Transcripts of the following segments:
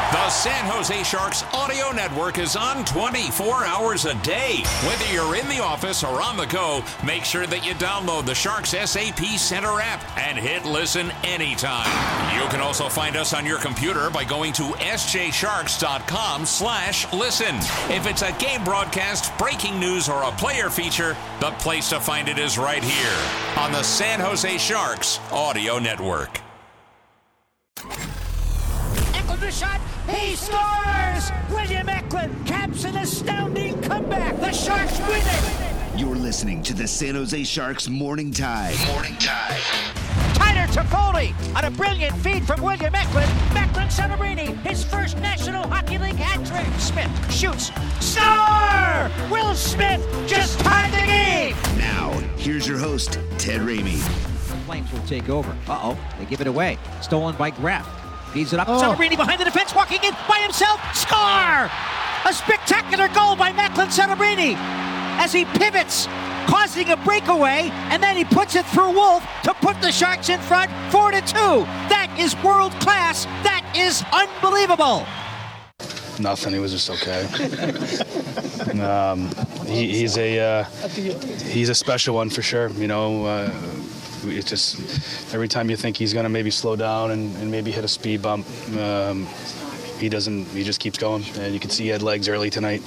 The San Jose Sharks audio network is on 24 hours a day. Whether you're in the office or on the go, make sure that you download the Sharks SAP Center app and hit listen anytime. You can also find us on your computer by going to sjsharks.com/listen. If it's a game broadcast, breaking news, or a player feature, the place to find it is right here on the San Jose Sharks audio network. The shot, he scores! William Eklund caps an astounding comeback. The Sharks win it! You're listening to the San Jose Sharks Morning Tide. Morning Tide. Tyler Toffoli on a brilliant feed from William Eklund. Macklin Celebrini, his first National Hockey League hat trick. Smith shoots. Star! Will Smith just tied the game! Now, here's your host, Ted Ramey. The Flames will take over. They give it away. Stolen by Graf. Feeds it up. Celebrini behind the defense, walking in by himself. Score! A spectacular goal by Macklin Celebrini as he pivots, causing a breakaway, and then he puts it through Wolf to put the Sharks in front 4-2. That is world class. That is unbelievable. Nothing. He was just okay. He's a special one for sure. You know. It's just every time you think he's going to maybe slow down and maybe hit a speed bump, he doesn't. He just keeps going. And you can see he had legs early tonight.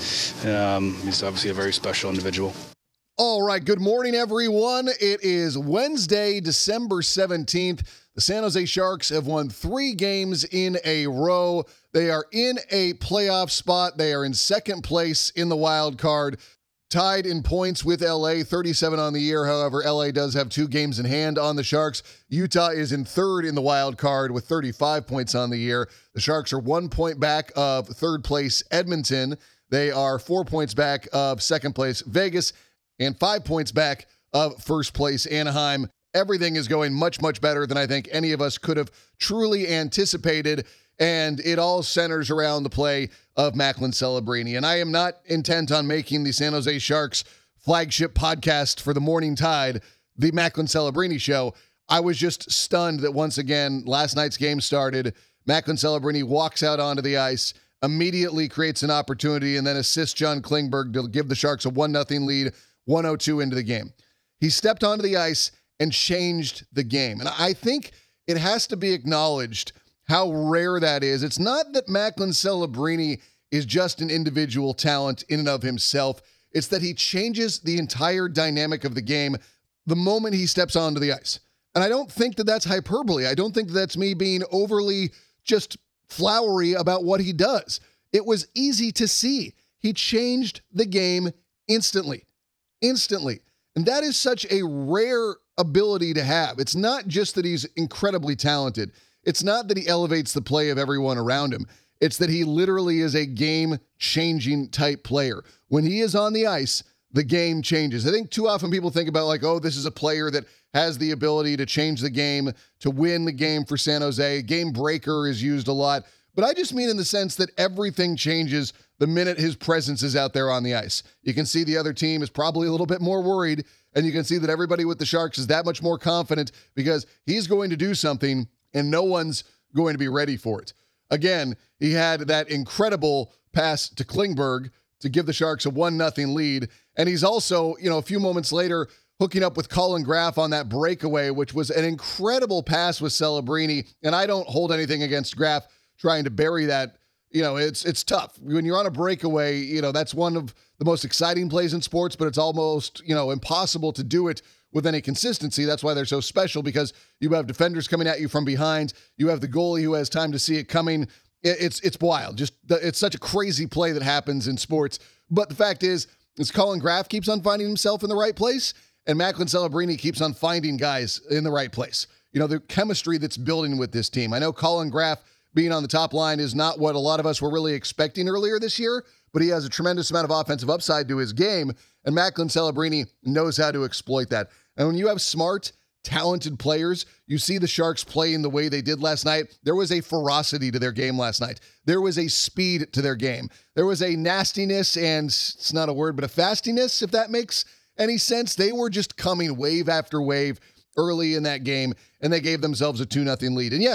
He's obviously a very special individual. All right, good morning, everyone. It is Wednesday, December 17th. The San Jose Sharks have won 3 games in a row. They are in a playoff spot. They are in second place in the wild card. Tied in points with LA, 37 on the year. However, LA does have 2 games in hand on the Sharks. Utah is in third in the wild card with 35 points on the year. The Sharks are 1 point back of third place Edmonton. They are 4 points back of second place Vegas and 5 points back of first place Anaheim. Everything is going much, much better than I think any of us could have truly anticipated. And it all centers around the play of Macklin Celebrini. And I am not intent on making the San Jose Sharks flagship podcast for the Morning Tide, the Macklin Celebrini Show. I was just stunned that once again, last night's game started. Macklin Celebrini walks out onto the ice, immediately creates an opportunity, and then assists John Klingberg to give the Sharks a 1-0 lead, 1:02 into the game. He stepped onto the ice and changed the game. And I think it has to be acknowledged how rare that is. It's not that Macklin Celebrini is just an individual talent in and of himself. It's that he changes the entire dynamic of the game the moment he steps onto the ice. And I don't think that that's hyperbole. I don't think that that's me being overly just flowery about what he does. It was easy to see. He changed the game instantly. Instantly. And that is such a rare ability to have. It's not just that he's incredibly talented. It's not that he elevates the play of everyone around him. It's that he literally is a game-changing type player. When he is on the ice, the game changes. I think too often people think about like, oh, this is a player that has the ability to change the game, to win the game for San Jose. Game breaker is used a lot. But I just mean in the sense that everything changes the minute his presence is out there on the ice. You can see the other team is probably a little bit more worried, and you can see that everybody with the Sharks is that much more confident because he's going to do something and no one's going to be ready for it. Again, he had that incredible pass to Klingberg to give the Sharks a 1-0 lead. And he's also, a few moments later, hooking up with Colin Graf on that breakaway, which was an incredible pass with Celebrini. And I don't hold anything against Graf trying to bury that. It's tough. When you're on a breakaway, that's one of the most exciting plays in sports, but it's almost, impossible to do it with any consistency. That's why they're so special, because you have defenders coming at you from behind. You have the goalie who has time to see it coming. It's wild. It's such a crazy play that happens in sports. But the fact is Colin Graf keeps on finding himself in the right place, and Macklin Celebrini keeps on finding guys in the right place. The chemistry that's building with this team. I know Colin Graf being on the top line is not what a lot of us were really expecting earlier this year, but he has a tremendous amount of offensive upside to his game, and Macklin Celebrini knows how to exploit that. And when you have smart, talented players, you see the Sharks playing the way they did last night. There was a ferocity to their game last night. There was a speed to their game. There was a nastiness, and it's not a word, but a fastiness, if that makes any sense. They were just coming wave after wave early in that game, and they gave themselves a 2-0 lead. And yes,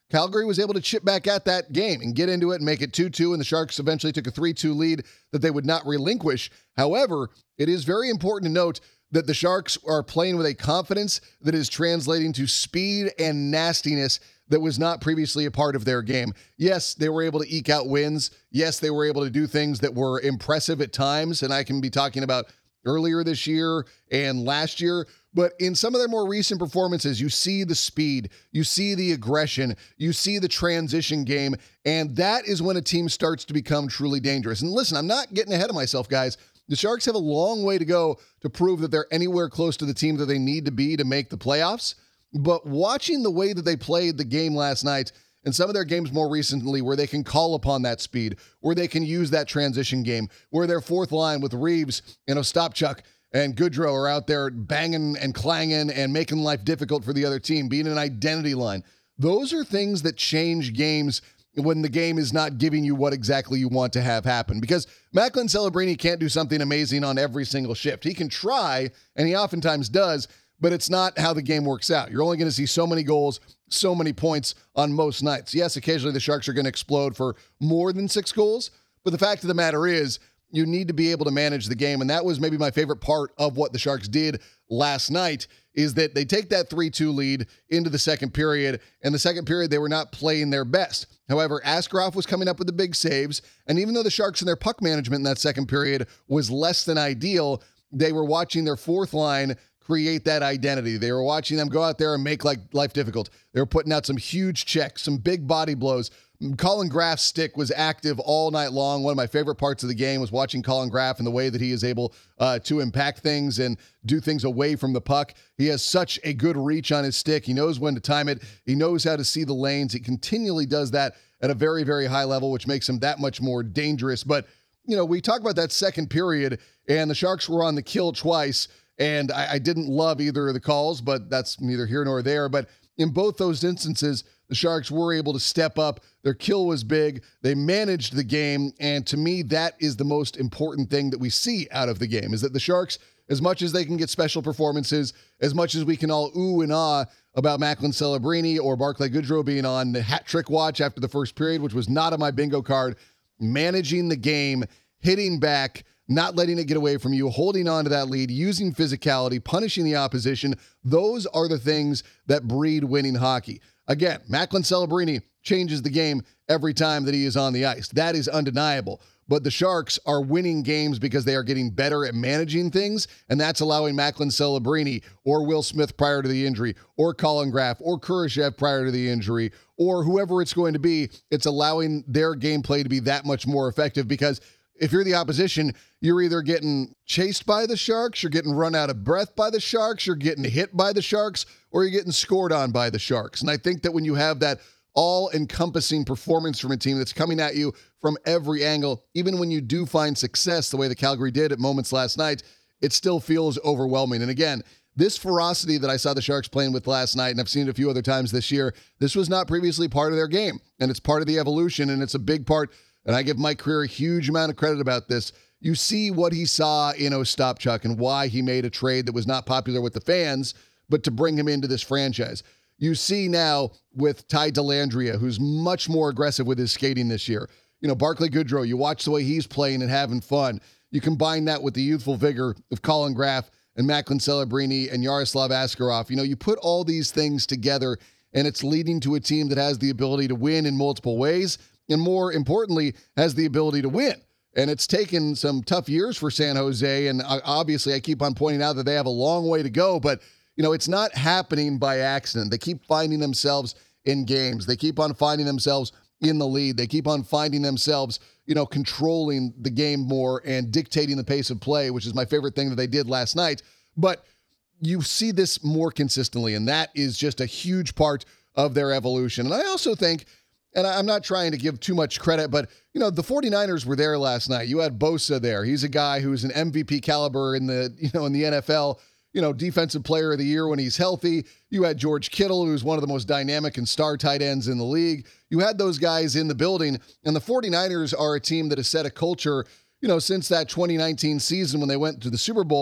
Calgary was able to chip back at that game and get into it and make it 2-2, and the Sharks eventually took a 3-2 lead that they would not relinquish. However, it is very important to note that the Sharks are playing with a confidence that is translating to speed and nastiness that was not previously a part of their game. Yes, they were able to eke out wins. Yes, they were able to do things that were impressive at times, and I can be talking about earlier this year and last year. But in some of their more recent performances, you see the speed, you see the aggression, you see the transition game, and that is when a team starts to become truly dangerous. And listen, I'm not getting ahead of myself, guys. The Sharks have a long way to go to prove that they're anywhere close to the team that they need to be to make the playoffs. But watching the way that they played the game last night and some of their games more recently where they can call upon that speed, where they can use that transition game, where their fourth line with Reeves and Ostapchuk and Goodrow are out there banging and clanging and making life difficult for the other team, being an identity line. Those are things that change games when the game is not giving you what exactly you want to have happen. Because Macklin Celebrini can't do something amazing on every single shift. He can try, and he oftentimes does, but it's not how the game works out. You're only going to see so many goals, so many points on most nights. Yes, occasionally the Sharks are going to explode for more than 6 goals, but the fact of the matter is you need to be able to manage the game, and that was maybe my favorite part of what the Sharks did last night, is that they take that 3-2 lead into the second period, and the second period they were not playing their best. However, Askarov was coming up with the big saves, and even though the Sharks and their puck management in that second period was less than ideal, they were watching their fourth line create that identity. They were watching them go out there and make life difficult. They were putting out some huge checks, some big body blows. Colin Graff's stick was active all night long. One of my favorite parts of the game was watching Colin Graff and the way that he is able to impact things and do things away from the puck. He has such a good reach on his stick. He knows when to time it. He knows how to see the lanes. He continually does that at a very, very high level, which makes him that much more dangerous. But, you know, we talk about that second period, and the Sharks were on the kill twice. And I didn't love either of the calls, but that's neither here nor there. But in both those instances, the Sharks were able to step up. Their kill was big. They managed the game. And to me, that is the most important thing that we see out of the game, is that the Sharks, as much as they can get special performances, as much as we can all ooh and ah about Macklin Celebrini or Barclay Goodrow being on the hat trick watch after the first period, which was not on my bingo card, managing the game, hitting back, not letting it get away from you, holding on to that lead, using physicality, punishing the opposition. Those are the things that breed winning hockey. Again, Macklin Celebrini changes the game every time that he is on the ice. That is undeniable. But the Sharks are winning games because they are getting better at managing things, and that's allowing Macklin Celebrini or Will Smith prior to the injury, or Colin Graff, or Kurashev prior to the injury, or whoever it's going to be, it's allowing their gameplay to be that much more effective. Because if you're the opposition, you're either getting chased by the Sharks, you're getting run out of breath by the Sharks, you're getting hit by the Sharks, or you're getting scored on by the Sharks. And I think that when you have that all-encompassing performance from a team that's coming at you from every angle, even when you do find success the way the Calgary did at moments last night, it still feels overwhelming. And again, this ferocity that I saw the Sharks playing with last night, and I've seen it a few other times this year, this was not previously part of their game. And it's part of the evolution, and it's a big part. And I give Mike Creer a huge amount of credit about this. You see what he saw in Ostapchuk and why he made a trade that was not popular with the fans, but to bring him into this franchise. You see now with Ty Dellandrea, who's much more aggressive with his skating this year. You know, Barclay Goodrow, you watch the way he's playing and having fun. You combine that with the youthful vigor of Colin Graff and Macklin Celebrini and Yaroslav Askarov. You know, you put all these things together, and it's leading to a team that has the ability to win in multiple ways, and more importantly, has the ability to win. And it's taken some tough years for San Jose, and obviously I keep on pointing out that they have a long way to go, but, you know, it's not happening by accident. They keep finding themselves in games. They keep on finding themselves in the lead. They keep on finding themselves, you know, controlling the game more and dictating the pace of play, which is my favorite thing that they did last night. But you see this more consistently, and that is just a huge part of their evolution. And I also think, and I'm not trying to give too much credit, but, you know, the 49ers were there last night. You had Bosa there. He's a guy who's an MVP caliber in the NFL, you know, defensive player of the year when he's healthy. You had George Kittle, who's one of the most dynamic and star tight ends in the league. You had those guys in the building, and the 49ers are a team that has set a culture, you know, since that 2019 season when they went to the Super Bowl.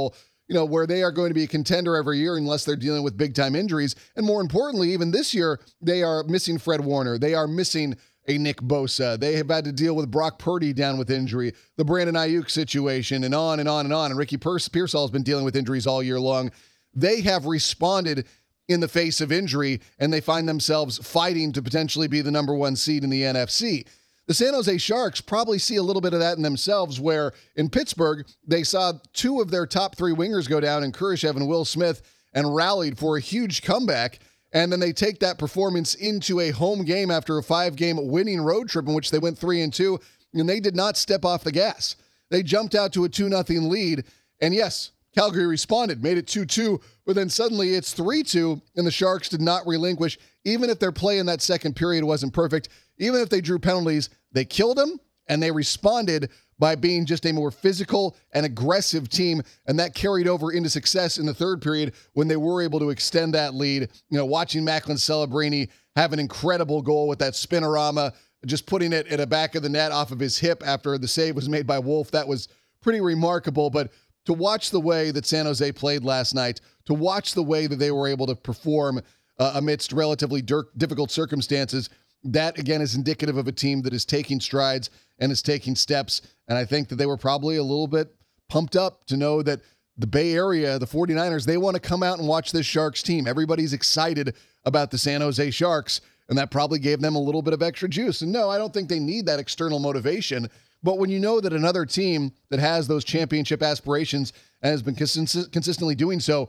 where they are going to be a contender every year unless they're dealing with big-time injuries. And more importantly, even this year, they are missing Fred Warner. They are missing a Nick Bosa. They have had to deal with Brock Purdy down with injury, the Brandon Ayuk situation, and on and on and on. And Ricky Pearsall has been dealing with injuries all year long. They have responded in the face of injury, and they find themselves fighting to potentially be the number one seed in the NFC. The San Jose Sharks probably see a little bit of that in themselves, where in Pittsburgh, they saw two of their top three wingers go down in Kurashev and Will Smith and rallied for a huge comeback. And then they take that performance into a home game after a 5-game winning road trip in which they went 3-2, and they did not step off the gas. They jumped out to a 2-0 lead, and yes, Calgary responded, made it 2-2, but then suddenly it's 3-2, and the Sharks did not relinquish. Even if their play in that second period wasn't perfect, even if they drew penalties, they killed them, and they responded by being just a more physical and aggressive team, and that carried over into success in the third period when they were able to extend that lead. Watching Macklin Celebrini have an incredible goal with that spinorama, just putting it at the back of the net off of his hip after the save was made by Wolf, that was pretty remarkable. But to watch the way that San Jose played last night, to watch the way that they were able to perform amidst relatively difficult circumstances, that, again, is indicative of a team that is taking strides and is taking steps. And I think that they were probably a little bit pumped up to know that the Bay Area, the 49ers, they want to come out and watch this Sharks team. Everybody's excited about the San Jose Sharks, and that probably gave them a little bit of extra juice. And no, I don't think they need that external motivation. But when you know that another team that has those championship aspirations and has been consistently doing so,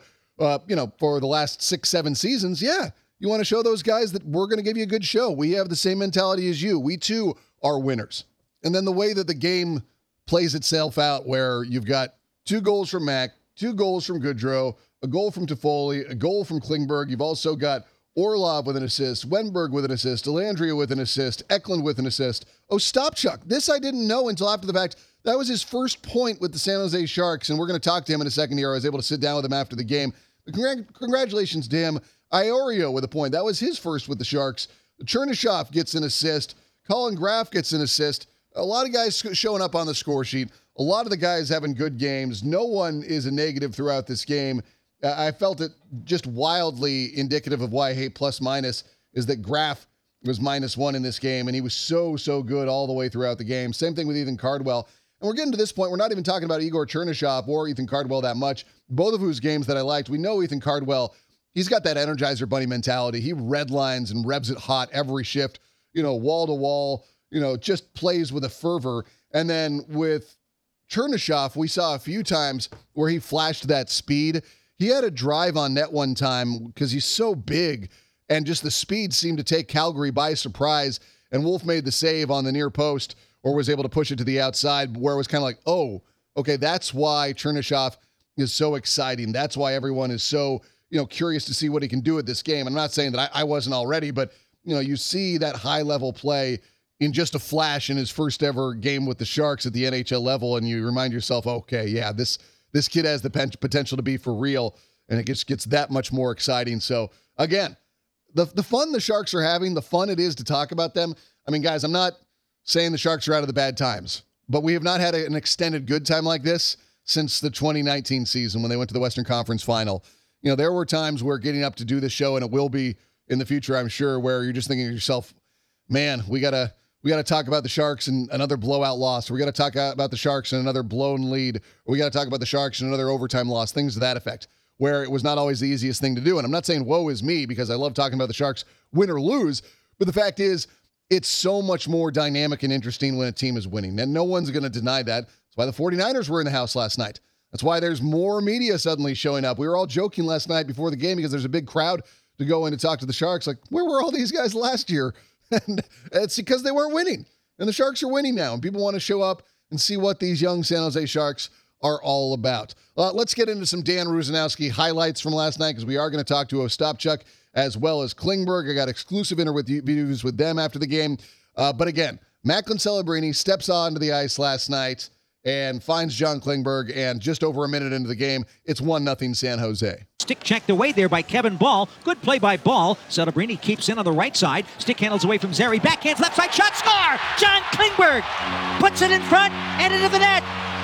for the last 6-7 seasons, yeah, you want to show those guys that we're going to give you a good show. We have the same mentality as you. We too are winners. And then the way that the game plays itself out, where you've got 2 goals from Mac, 2 goals from Goodrow, a goal from Toffoli, a goal from Klingberg. You've also got Orlov with an assist, Wenberg with an assist, Dellandrea with an assist, Eklund with an assist. Ostapchuk, this I didn't know until after the fact. That was his first point with the San Jose Sharks, and we're going to talk to him in a second here. I was able to sit down with him after the game. Congratulations to him. Iorio with a point. That was his first with the Sharks. Chernyshov gets an assist. Colin Graf gets an assist. A lot of guys showing up on the score sheet. A lot of the guys having good games. No one is a negative throughout this game. I felt it just wildly indicative of why I hate plus-minus is that Graf was -1 in this game, and he was so good all the way throughout the game. Same thing with Ethan Cardwell. And we're getting to this point, we're not even talking about Igor Chernyshov or Ethan Cardwell that much. Both of whose games that I liked. We know Ethan Cardwell, he's got that Energizer Bunny mentality. He redlines and revs it hot every shift, wall to wall, just plays with a fervor. And then with Chernyshov, we saw a few times where he flashed that speed. He had a drive on net one time because he's so big, and just the speed seemed to take Calgary by surprise. And Wolf made the save on the near post, or was able to push it to the outside, where it was kind of like, oh, okay, that's why Chernyshov is so exciting. That's why everyone is so curious to see what he can do at this game. I'm not saying that I wasn't already, but you see that high-level play in just a flash in his first ever game with the Sharks at the NHL level, and you remind yourself, okay, yeah, this kid has the potential to be for real, and it just gets that much more exciting. So, again, the fun the Sharks are having, the fun it is to talk about them. I mean, guys, I'm not saying the Sharks are out of the bad times, but we have not had an extended good time like this since the 2019 season when they went to the Western Conference Final. There were times where getting up to do this show, and it will be in the future, I'm sure, where you're just thinking to yourself, man, we gotta talk about the Sharks and another blowout loss. We got to talk about the Sharks and another blown lead. Or we got to talk about the Sharks and another overtime loss, things to that effect, where it was not always the easiest thing to do. And I'm not saying woe is me, because I love talking about the Sharks win or lose, but the fact is it's so much more dynamic and interesting when a team is winning. And no one's going to deny that. That's why the 49ers were in the house last night. That's why there's more media suddenly showing up. We were all joking last night before the game because there's a big crowd to go in to talk to the Sharks. Like, where were all these guys last year? And it's because they weren't winning. And the Sharks are winning now. And people want to show up and see what these young San Jose Sharks are all about. Let's get into some Dan Rusanowsky highlights from last night, because we are going to talk to Ostapchuk as well as Klingberg. I got exclusive interviews with them after the game. But again, Macklin Celebrini steps onto the ice last night and finds John Klingberg, and just over a minute into the game, it's 1-0 San Jose. Stick checked away there by Kevin Ball. Good play by Ball. Celebrini keeps in on the right side. Stick handles away from Zary. Backhands left side shot. Score! John Klingberg puts it in front and into the net.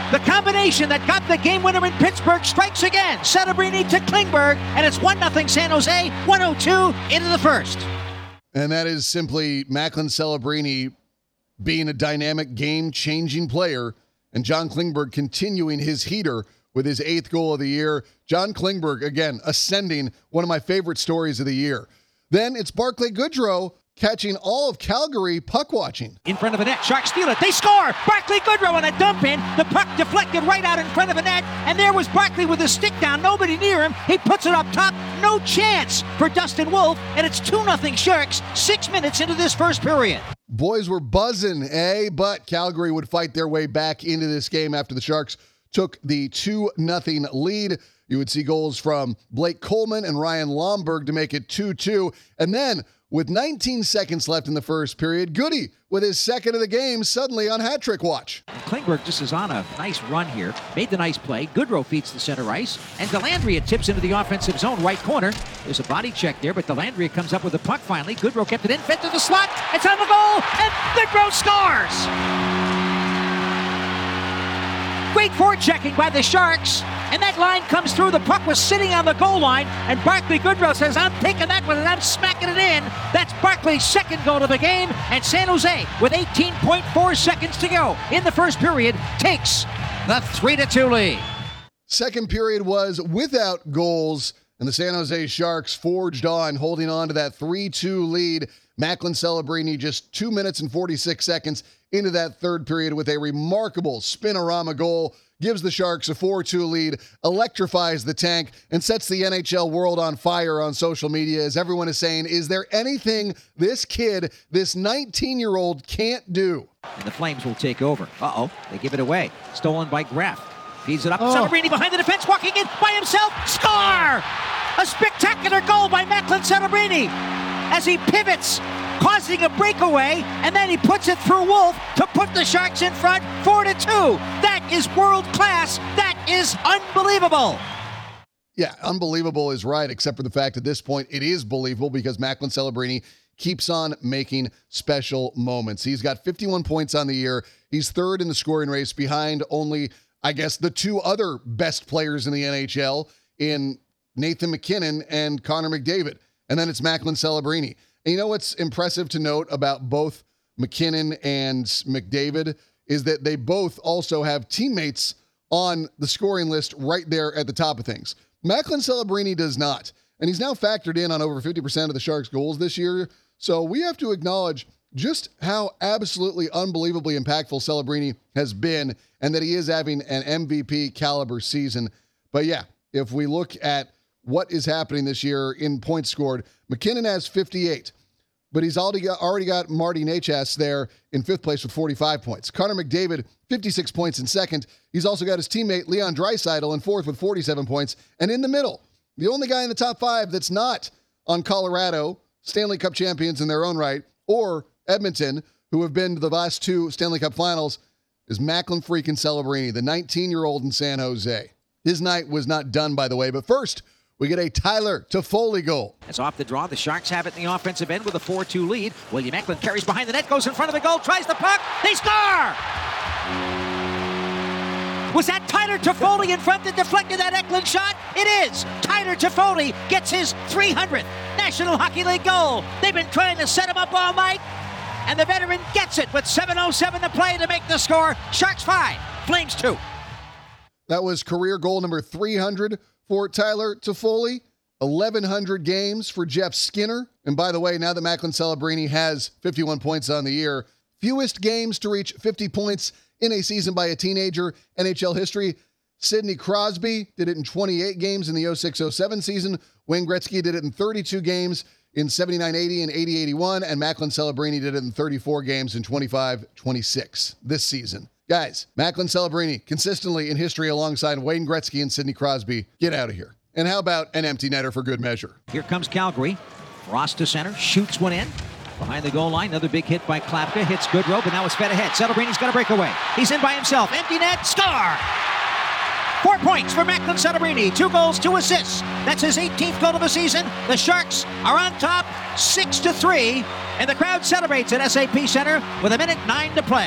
The combination that got the game winner in Pittsburgh strikes again. Celebrini to Klingberg, and it's 1-0 San Jose, 1:02 into the first. And that is simply Macklin Celebrini being a dynamic game-changing player, and John Klingberg continuing his heater with his 8th goal of the year. John Klingberg, again, ascending, one of my favorite stories of the year. Then it's Barclay Goodrow catching all of Calgary puck watching. In front of the net, Sharks steal it. They score! Barclay Goodrow on a dump in. The puck deflected right out in front of the net, and there was Barclay with his stick down. Nobody near him. He puts it up top. No chance for Dustin Wolf, and it's 2-0 Sharks 6 minutes into this first period. Boys were buzzing, eh? But Calgary would fight their way back into this game after the Sharks took the 2-0 lead. You would see goals from Blake Coleman and Ryan Lomberg to make it 2-2. And then, with 19 seconds left in the first period, Goody, with his second of the game, suddenly on hat-trick watch. Klingberg just is on a nice run here. Made the nice play. Goodrow feeds the center ice. And Dellandrea tips into the offensive zone right corner. There's a body check there, but Dellandrea comes up with the puck finally. Goodrow kept it in, fed to the slot. It's on the goal, and Goodrow scores! Great forechecking by the Sharks, and that line comes through. The puck was sitting on the goal line, and Barclay Goodrow says, I'm taking that one and I'm smacking it in. That's Barclay's second goal of the game, and San Jose, with 18.4 seconds to go in the first period, takes the 3-2 lead. Second period was without goals, and the San Jose Sharks forged on, holding on to that 3-2 lead. Macklin Celebrini just 2 minutes and 46 seconds into that third period with a remarkable spinorama goal, gives the Sharks a 4-2 lead, electrifies the tank, and sets the NHL world on fire on social media as everyone is saying, is there anything this kid, this 19-year-old can't do? And the Flames will take over. They give it away. Stolen by Graf. Feeds it up. Celebrini behind the defense, walking in by himself. Score! A spectacular goal by Macklin Celebrini as he pivots, causing a breakaway, and then he puts it through Wolf to put the Sharks in front 4-2. That is world class. That is unbelievable. Yeah, unbelievable is right, except for the fact at this point it is believable because Macklin Celebrini keeps on making special moments. He's got 51 points on the year. He's third in the scoring race behind only, I guess, the two other best players in the NHL in Nathan MacKinnon and Connor McDavid. And then it's Macklin Celebrini. And you know what's impressive to note about both McKinnon and McDavid is that they both also have teammates on the scoring list right there at the top of things. Macklin Celebrini does not. And he's now factored in on over 50% of the Sharks' goals this year. So we have to acknowledge just how absolutely unbelievably impactful Celebrini has been and that he is having an MVP caliber season. But yeah, if we look at what is happening this year in points scored, McKinnon has 58, but he's already got Marty Necas there in fifth place with 45 points. Connor McDavid, 56 points in second. He's also got his teammate Leon Draisaitl in fourth with 47 points. And in the middle, the only guy in the top five that's not on Colorado, Stanley Cup champions in their own right, or Edmonton, who have been to the last two Stanley Cup finals, is Macklin freaking Celebrini, the 19-year-old in San Jose. His night was not done, by the way, but first, we get a Tyler Toffoli goal. It's off the draw. The Sharks have it in the offensive end with a 4-2 lead. William Eklund carries behind the net, goes in front of the goal, tries the puck. They score! Was that Tyler Toffoli in front that deflected that Eklund shot? It is. Tyler Toffoli gets his 300th National Hockey League goal. They've been trying to set him up all night, and the veteran gets it with 7:07 to play to make the score. Sharks 5, Flames 2. That was career goal number 300 for Tyler Toffoli, 1,100 games for Jeff Skinner. And by the way, now that Macklin Celebrini has 51 points on the year, fewest games to reach 50 points in a season by a teenager, NHL history. Sidney Crosby did it in 28 games in the 06-07 season. Wayne Gretzky did it in 32 games in 79-80 and 80-81. And Macklin Celebrini did it in 34 games in 25-26 this season. Guys, Macklin Celebrini consistently in history alongside Wayne Gretzky and Sidney Crosby. Get out of here. And how about an empty netter for good measure? Here comes Calgary. Frost to center, shoots one in. Behind the goal line, another big hit by Klapka. Hits Goodrow, but now it's fed ahead. Celebrini's got a breakaway. He's in by himself. Empty net, score! 4 points for Macklin Celebrini. 2 goals, 2 assists. That's his 18th goal of the season. The Sharks are on top 6-3, and the crowd celebrates at SAP Center with 1:09 to play.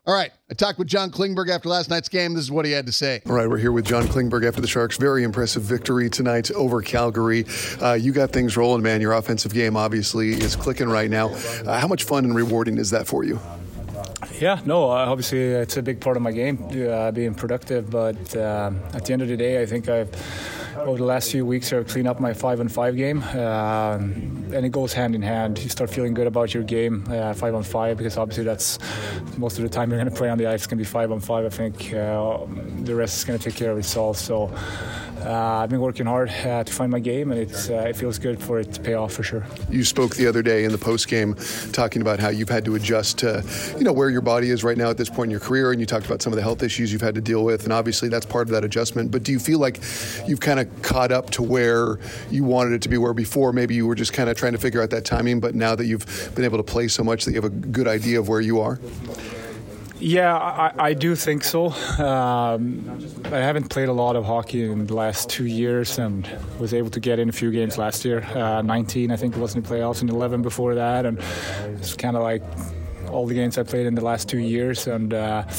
All right, I talked with John Klingberg after last night's game. This is what he had to say. All right, we're here with John Klingberg after the Sharks' very impressive victory tonight over Calgary. You got things rolling, man. Your offensive game obviously is clicking right now. How much fun and rewarding is that for you? Yeah, no, obviously it's a big part of my game, being productive. But at the end of the day, I think over the last few weeks I've cleaned up my 5-on-5 game. And it goes hand in hand. You start feeling good about your game, 5-on-5, because obviously that's most of the time you're going to play on the ice. It's going to be 5-on-5. I think the rest is going to take care of itself. So I've been working hard to find my game, and it feels good for it to pay off for sure. You spoke the other day in the post game talking about how you've had to adjust to where your body is right now at this point in your career, and you talked about some of the health issues you've had to deal with, and obviously that's part of that adjustment. But do you feel like you've kind of caught up to where you wanted it to be, where before maybe you were just kind of trying to figure out that timing, but now that you've been able to play so much that you have a good idea of where you are? Yeah, I do think so. I haven't played a lot of hockey in the last 2 years and was able to get in a few games last year. 19, I think it was in the playoffs, and 11 before that. And it's kind of like all the games I played in the last 2 years. And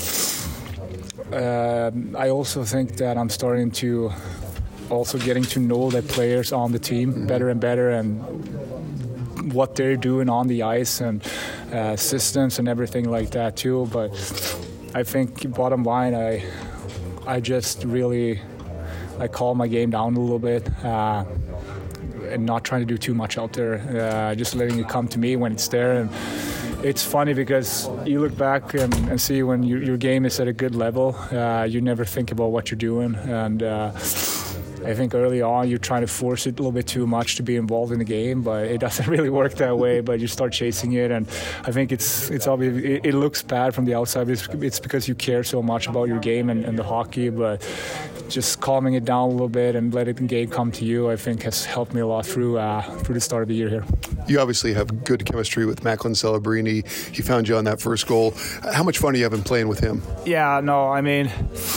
I also think that I'm starting to also getting to know the players on the team better and better, and what they're doing on the ice, and systems and everything like that too. But I think bottom line, I just really calm my game down a little bit, and not trying to do too much out there, just letting it come to me when it's there. And it's funny because you look back and see when your game is at a good level, you never think about what you're doing. And I think early on you're trying to force it a little bit too much to be involved in the game, but it doesn't really work that way. But you start chasing it, and I think it's obvious. It looks bad from the outside. It's because you care so much about your game and the hockey, but just calming it down a little bit and letting the game come to you, I think, has helped me a lot through the start of the year here. You obviously have good chemistry with Macklin Celebrini. He found you on that first goal. How much fun are you having playing with him? Yeah, no, I mean,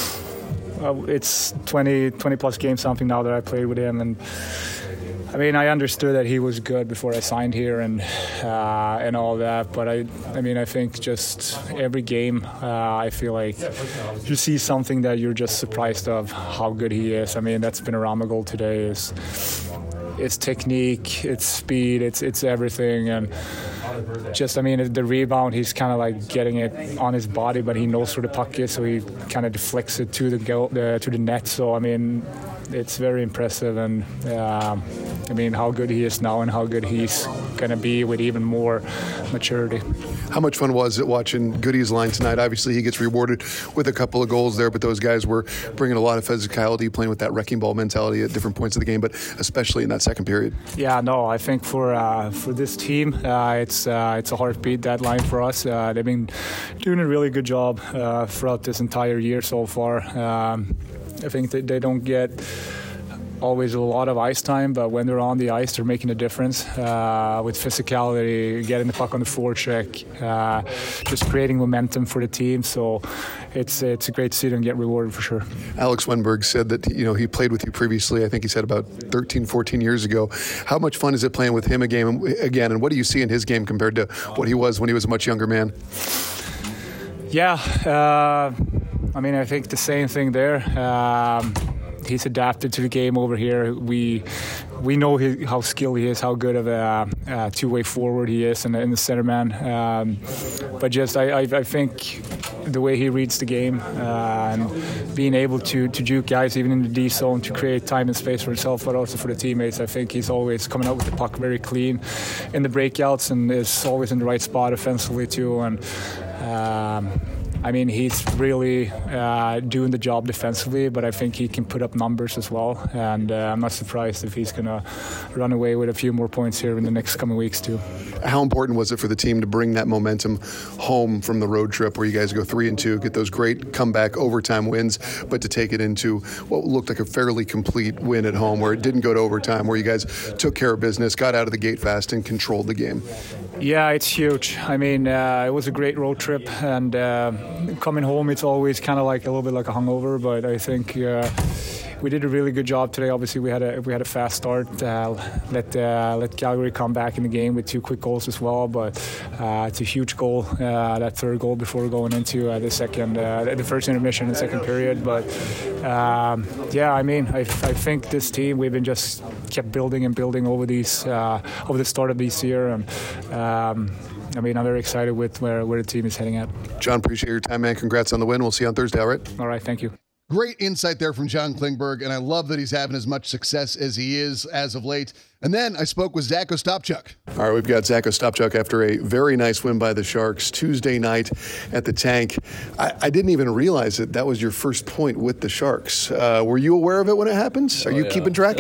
it's 20 plus games something now that I played with him, and I mean, I understood that he was good before I signed here and all that, but I think just every game I feel like you see something that you're just surprised of how good he is. I mean, that's been around my goal today. It's technique, it's speed, it's everything. And just, I mean, the rebound, he's kind of like getting it on his body, but he knows where the puck is, so he kind of deflects it to the net. So, I mean, it's very impressive. And, I mean, how good he is now and how good he's going to be with even more maturity. How much fun was it watching Goody's line tonight? Obviously, he gets rewarded with a couple of goals there, but those guys were bringing a lot of physicality, playing with that wrecking ball mentality at different points of the game, but especially in that second period. Yeah, no, I think for this team, it's a heartbeat, that line for us. They've been doing a really good job throughout this entire year so far. I think that they don't get always a lot of ice time, but when they're on the ice, they're making a difference with physicality, getting the puck on the forecheck, just creating momentum for the team. So it's a great to see them get rewarded for sure. Alex Wennberg said that he played with you previously. I think he said about 13, 14 years ago. How much fun is it playing with him again, and what do you see in his game compared to what he was when he was a much younger man? Yeah, I mean, I think the same thing there. He's adapted to the game over here. We know how skilled he is, how good of a two-way forward he is, and the centerman. But just I think the way he reads the game and being able to juke guys even in the D zone to create time and space for himself, but also for the teammates. I think he's always coming out with the puck very clean in the breakouts and is always in the right spot offensively too. And I mean, he's really doing the job defensively, but I think he can put up numbers as well. And I'm not surprised if he's going to run away with a few more points here in the next coming weeks too. How important was it for the team to bring that momentum home from the road trip where you guys go 3-2, get those great comeback overtime wins, but to take it into what looked like a fairly complete win at home where it didn't go to overtime, where you guys took care of business, got out of the gate fast, and controlled the game? Yeah, it's huge. I mean, it was a great road trip, and coming home, it's always kind of like a little bit like a hangover, but I think we did a really good job today. Obviously, we had a fast start. Let Calgary come back in the game with 2 quick goals as well. But it's a huge goal, that third goal before going into the first intermission and second period. But I think this team, we've been just kept building and building over the start of this year, and I'm very excited with where the team is heading at. John, appreciate your time, man. Congrats on the win. We'll see you on Thursday, all right? All right, thank you. Great insight there from John Klingberg, and I love that he's having as much success as he is as of late. And then I spoke with Zach Ostapchuk. All right, we've got Zach Ostapchuk after a very nice win by the Sharks Tuesday night at the Tank. I didn't even realize that was your first point with the Sharks. Were you aware of it when it happened? Are you keeping track?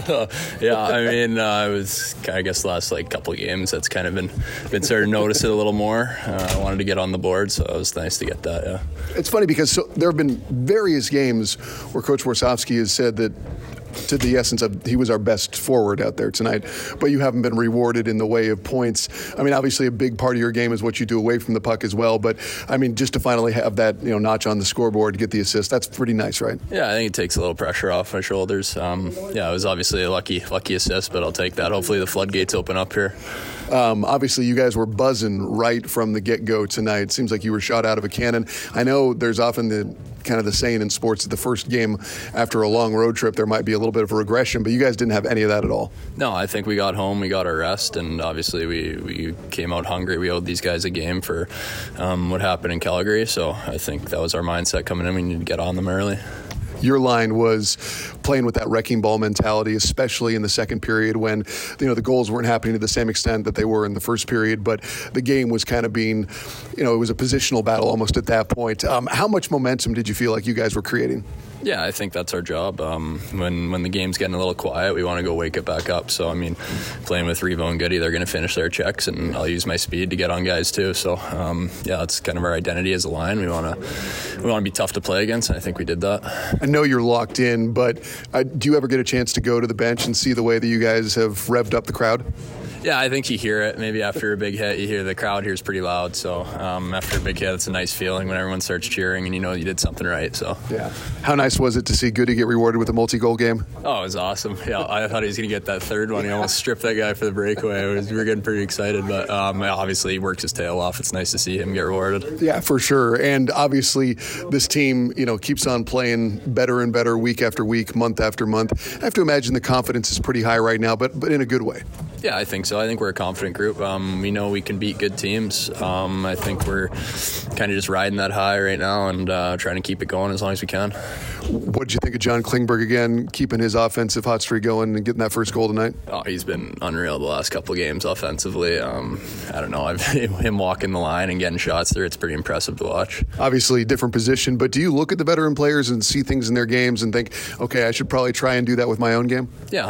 I was, I guess, the last couple of games that's kind of been starting to notice it a little more. I wanted to get on the board, so it was nice to get that, yeah. It's funny because there have been various games where Coach Warsofsky has said that, to the essence of, he was our best forward out there tonight, but you haven't been rewarded in the way of points. I mean, obviously a big part of your game is what you do away from the puck as well, but I mean, just to finally have that, notch on the scoreboard to get the assist, that's pretty nice, right? Yeah, I think it takes a little pressure off my shoulders. It was obviously a lucky assist, but I'll take that. Hopefully the floodgates open up here. Obviously, you guys were buzzing right from the get-go tonight. It seems like you were shot out of a cannon. I know there's often the saying in sports that the first game after a long road trip, there might be a little bit of a regression, but you guys didn't have any of that at all. No, I think we got home, we got our rest, and obviously we came out hungry. We owed these guys a game for what happened in Calgary, so I think that was our mindset coming in. We needed to get on them early. Your line was playing with that wrecking ball mentality, especially in the second period when, the goals weren't happening to the same extent that they were in the first period, but the game was kind of being, it was a positional battle almost at that point. How much momentum did you feel like you guys were creating? Yeah, I think that's our job. When the game's getting a little quiet, we want to go wake it back up. So, playing with Revo and Goody, they're going to finish their checks, and I'll use my speed to get on guys too. So, that's kind of our identity as a line. We want to be tough to play against, and I think we did that. I know you're locked in, but do you ever get a chance to go to the bench and see the way that you guys have revved up the crowd? Yeah, I think you hear it. Maybe after a big hit, you hear the crowd here is pretty loud. So after a big hit, it's a nice feeling when everyone starts cheering and you know you did something right. So yeah, how nice was it to see Goody get rewarded with a multi-goal game? Oh, it was awesome. Yeah, I thought he was going to get that third one. He almost stripped that guy for the breakaway. We were getting pretty excited, but obviously he works his tail off. It's nice to see him get rewarded. Yeah, for sure. And obviously this team, keeps on playing better and better week after week, month after month. I have to imagine the confidence is pretty high right now, but in a good way. Yeah, I think so. I think we're a confident group. We know we can beat good teams. I think we're kind of just riding that high right now and trying to keep it going as long as we can. What did you think of John Klingberg again, keeping his offensive hot streak going and getting that first goal tonight? Oh, he's been unreal the last couple of games offensively. I don't know. Him walking the line and getting shots there, it's pretty impressive to watch. Obviously, different position, but do you look at the veteran players and see things in their games and think, okay, I should probably try and do that with my own game? Yeah,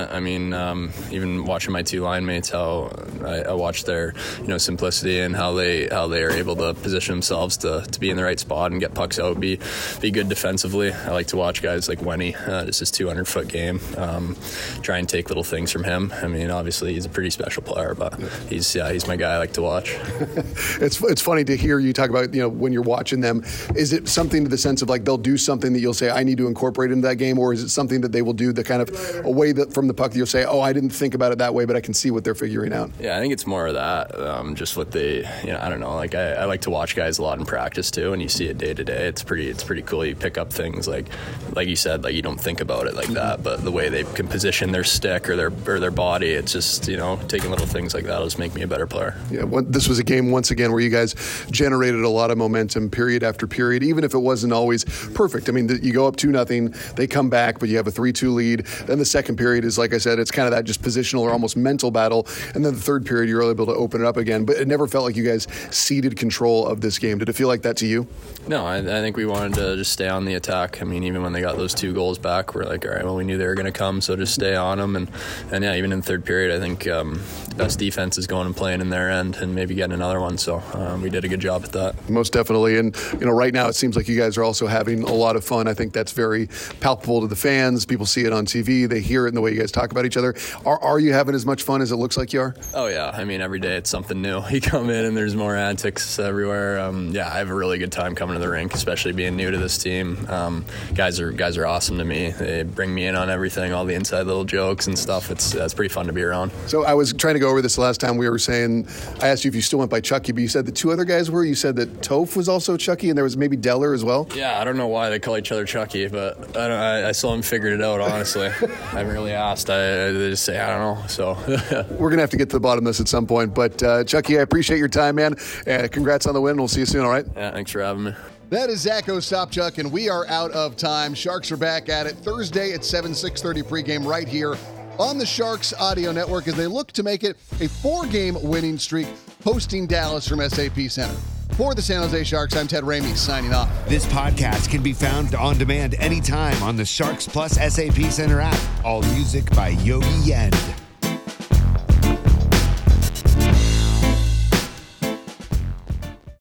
100%. Even watching my two line mates, how I watch their simplicity and how they are able to position themselves to be in the right spot and get pucks out, be good defensively. I like to watch guys like Wenny, just his 200-foot game, try and take little things from him. Obviously he's a pretty special player, but he's my guy I like to watch. It's funny to hear you talk about when you're watching them. Is it something to the sense of like they'll do something that you'll say I need to incorporate into that game, or is it something that they will do the kind of a way that from the puck that you'll say, oh, I didn't think about it that way, but I can see what they're figuring out? Yeah, I think it's more of that. Just what they, I don't know. Like I like to watch guys a lot in practice too, and you see it day to day. It's pretty cool. You pick up things like you said, like you don't think about it like that, but the way they can position their stick or their body, it's just taking little things like that will just make me a better player. Yeah, this was a game once again where you guys generated a lot of momentum, period after period, even if it wasn't always perfect. You go up 2-0, they come back, but you have a 3-2 lead. Then the second period is, like I said, it's kind of that just positional or almost mental battle. And then the third period, you're able to open it up again. But it never felt like you guys ceded control of this game. Did it feel like that to you? No, I think we wanted to just stay on the attack. Even when they got those 2 goals back, we're like, all right, well, we knew they were going to come, so just stay on them. And yeah, even in the third period, I think the best defense is going and playing in their end and maybe getting another one. So we did a good job at that. Most definitely. And, right now it seems like you guys are also having a lot of fun. I think that's very palpable to the fans. People see it on TV. They hear it in the way you guys talk about each other. Are you having as much fun as it looks like you are? Oh, yeah. I mean, every day it's something new. You come in and there's more antics everywhere. I have a really good time coming to the rink, especially being new to this team. Guys are awesome to me. They bring me in on everything, all the inside little jokes and stuff. It's pretty fun to be around. So I was trying to go over this last time. We were saying, I asked you if you still went by Chucky, but you said the two other guys were. You said that Toph was also Chucky, and there was maybe Deller as well. Yeah, I don't know why they call each other Chucky, but I still haven't figured it out, honestly. I haven't really asked. They just say, I don't know. So we're going to have to get to the bottom of this at some point. But Chucky, I appreciate your time, man. Congrats on the win. We'll see you soon, all right? Yeah, thanks for having me. That is Zach Ostapchuk, and we are out of time. Sharks are back at it Thursday at 6:30 pregame right here on the Sharks Audio Network as they look to make it a 4-game winning streak, hosting Dallas from SAP Center. For the San Jose Sharks, I'm Ted Ramey signing off. This podcast can be found on demand anytime on the Sharks Plus SAP Center app. All music by Yogi Yend.